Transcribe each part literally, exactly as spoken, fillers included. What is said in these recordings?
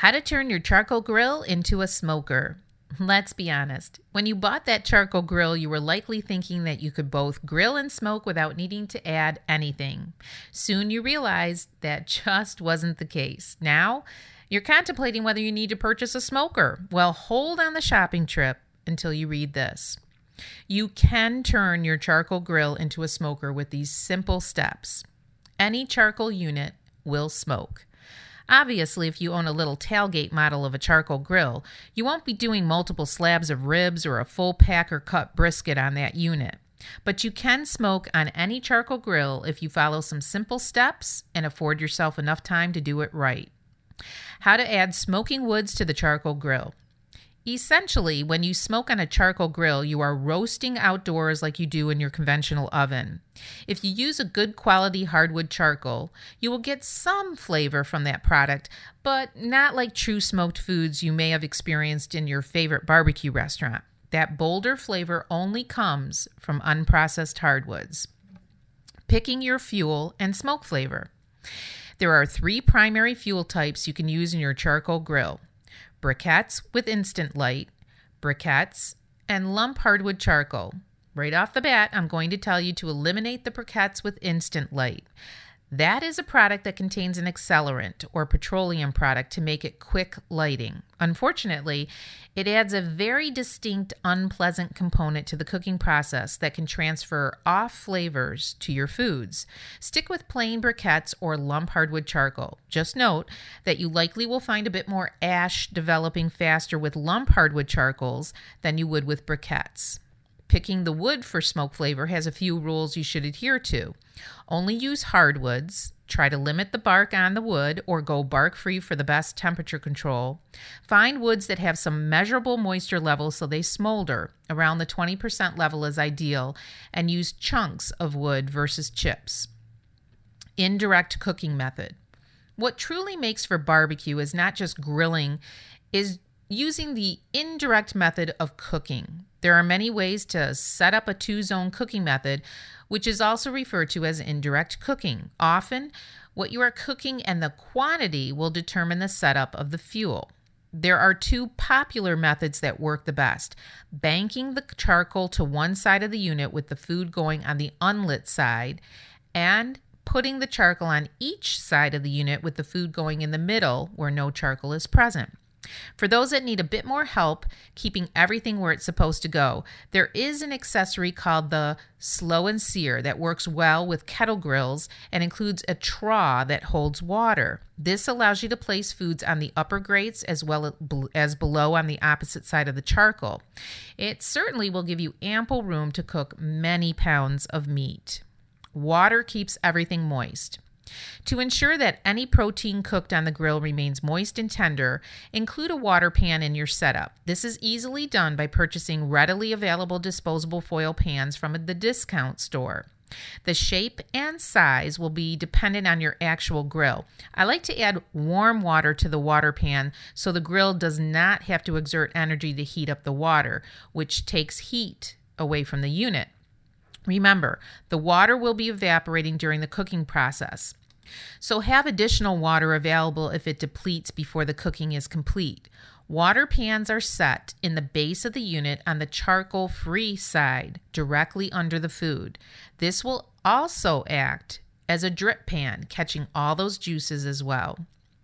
How to turn your charcoal grill into a smoker. Let's be honest. When you bought that charcoal grill, you were likely thinking that you could both grill and smoke without needing to add anything. Soon you realized that just wasn't the case. Now, you're contemplating whether you need to purchase a smoker. Well, hold on the shopping trip until you read this. You can turn your charcoal grill into a smoker with these simple steps. Any charcoal unit will smoke. Obviously, if you own a little tailgate model of a charcoal grill, you won't be doing multiple slabs of ribs or a full pack or cut brisket on that unit. But you can smoke on any charcoal grill if you follow some simple steps and afford yourself enough time to do it right. How to add smoking woods to the charcoal grill. Essentially, when you smoke on a charcoal grill, you are roasting outdoors like you do in your conventional oven. If you use a good quality hardwood charcoal, you will get some flavor from that product, but not like true smoked foods you may have experienced in your favorite barbecue restaurant. That bolder flavor only comes from unprocessed hardwoods. Picking your fuel and smoke flavor. There are three primary fuel types you can use in your charcoal grill. Briquettes with instant light, briquettes, and lump hardwood charcoal. Right off the bat, I'm going to tell you to eliminate the briquettes with instant light. That is a product that contains an accelerant or petroleum product to make it quick lighting. Unfortunately, it adds a very distinct, unpleasant component to the cooking process that can transfer off flavors to your foods. Stick with plain briquettes or lump hardwood charcoal. Just note that you likely will find a bit more ash developing faster with lump hardwood charcoals than you would with briquettes. Picking the wood for smoke flavor has a few rules you should adhere to. Only use hardwoods. Try to limit the bark on the wood or go bark-free for the best temperature control. Find woods that have some measurable moisture level so they smolder. Around the twenty percent level is ideal, and use chunks of wood versus chips. Indirect cooking method. What truly makes for barbecue is not just grilling, is using the indirect method of cooking. There are many ways to set up a two-zone cooking method, which is also referred to as indirect cooking. Often, what you are cooking and the quantity will determine the setup of the fuel. There are two popular methods that work the best: banking the charcoal to one side of the unit with the food going on the unlit side, and putting the charcoal on each side of the unit with the food going in the middle where no charcoal is present. For those that need a bit more help keeping everything where it's supposed to go, there is an accessory called the Slow and Sear that works well with kettle grills and includes a trough that holds water. This allows you to place foods on the upper grates as well as below on the opposite side of the charcoal. It certainly will give you ample room to cook many pounds of meat. Water keeps everything moist. To ensure that any protein cooked on the grill remains moist and tender, include a water pan in your setup. This is easily done by purchasing readily available disposable foil pans from the discount store. The shape and size will be dependent on your actual grill. I like to add warm water to the water pan so the grill does not have to exert energy to heat up the water, which takes heat away from the unit. Remember, the water will be evaporating during the cooking process, so have additional water available if it depletes before the cooking is complete. Water pans are set in the base of the unit on the charcoal-free side, directly under the food. This will also act as a drip pan, catching all those juices as well.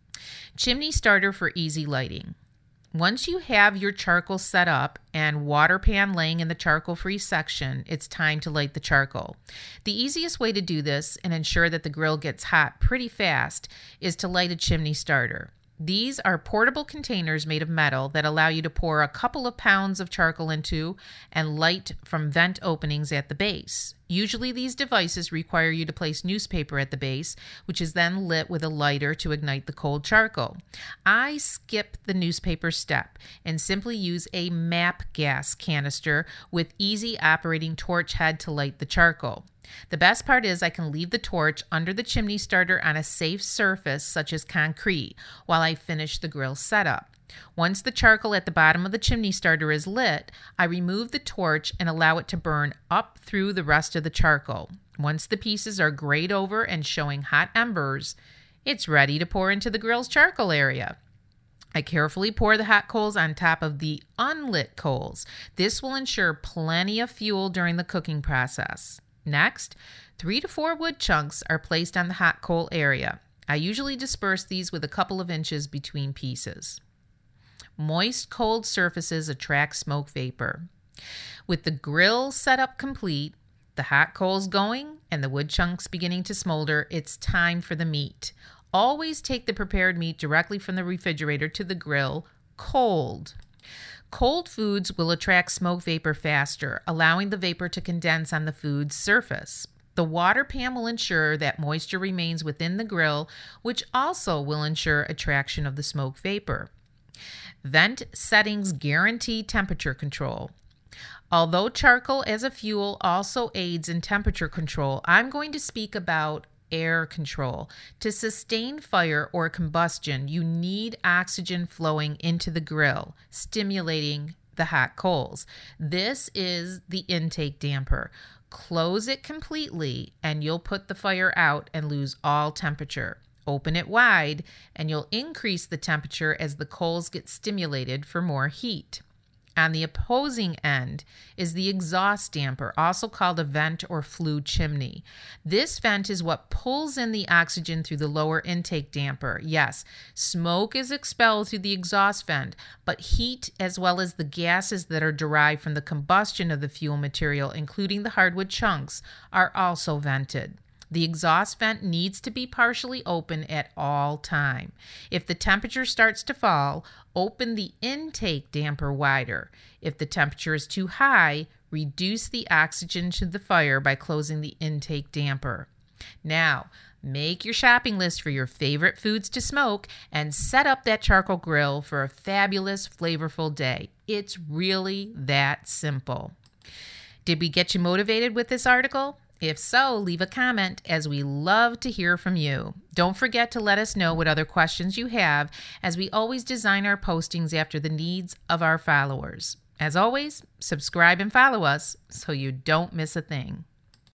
Chimney starter for easy lighting. Once you have your charcoal set up and water pan laying in the charcoal-free section, it's time to light the charcoal. The easiest way to do this and ensure that the grill gets hot pretty fast is to light a chimney starter. These are portable containers made of metal that allow you to pour a couple of pounds of charcoal into and light from vent openings at the base. Usually these devices require you to place newspaper at the base, which is then lit with a lighter to ignite the cold charcoal. I skip the newspaper step and simply use a MAPP gas canister with easy operating torch head to light the charcoal. The best part is I can leave the torch under the chimney starter on a safe surface such as concrete while I finish the grill setup. Once the charcoal at the bottom of the chimney starter is lit, I remove the torch and allow it to burn up through the rest of the charcoal. Once the pieces are grayed over and showing hot embers, it's ready to pour into the grill's charcoal area. I carefully pour the hot coals on top of the unlit coals. This will ensure plenty of fuel during the cooking process. Next, three to four wood chunks are placed on the hot coal area. I usually disperse these with a couple of inches between pieces. Moist, cold surfaces attract smoke vapor. With the grill setup complete, the hot coals going, and the wood chunks beginning to smolder, it's time for the meat. Always take the prepared meat directly from the refrigerator to the grill, cold. Cold foods will attract smoke vapor faster, allowing the vapor to condense on the food's surface. The water pan will ensure that moisture remains within the grill, which also will ensure attraction of the smoke vapor. Vent settings guarantee temperature control. Although charcoal as a fuel also aids in temperature control, I'm going to speak about air control. To sustain fire or combustion, you need oxygen flowing into the grill, stimulating the hot coals. This is the intake damper. Close it completely and you'll put the fire out and lose all temperature. Open it wide and you'll increase the temperature as the coals get stimulated for more heat. On the opposing end is the exhaust damper, also called a vent or flue chimney. This vent is what pulls in the oxygen through the lower intake damper. Yes, smoke is expelled through the exhaust vent, but heat as well as the gases that are derived from the combustion of the fuel material, including the hardwood chunks, are also vented. The exhaust vent needs to be partially open at all time. If the temperature starts to fall, open the intake damper wider. If the temperature is too high, reduce the oxygen to the fire by closing the intake damper. Now, make your shopping list for your favorite foods to smoke and set up that charcoal grill for a fabulous, flavorful day. It's really that simple. Did we get you motivated with this article? If so, leave a comment, as we love to hear from you. Don't forget to let us know what other questions you have, as we always design our postings after the needs of our followers. As always, subscribe and follow us so you don't miss a thing.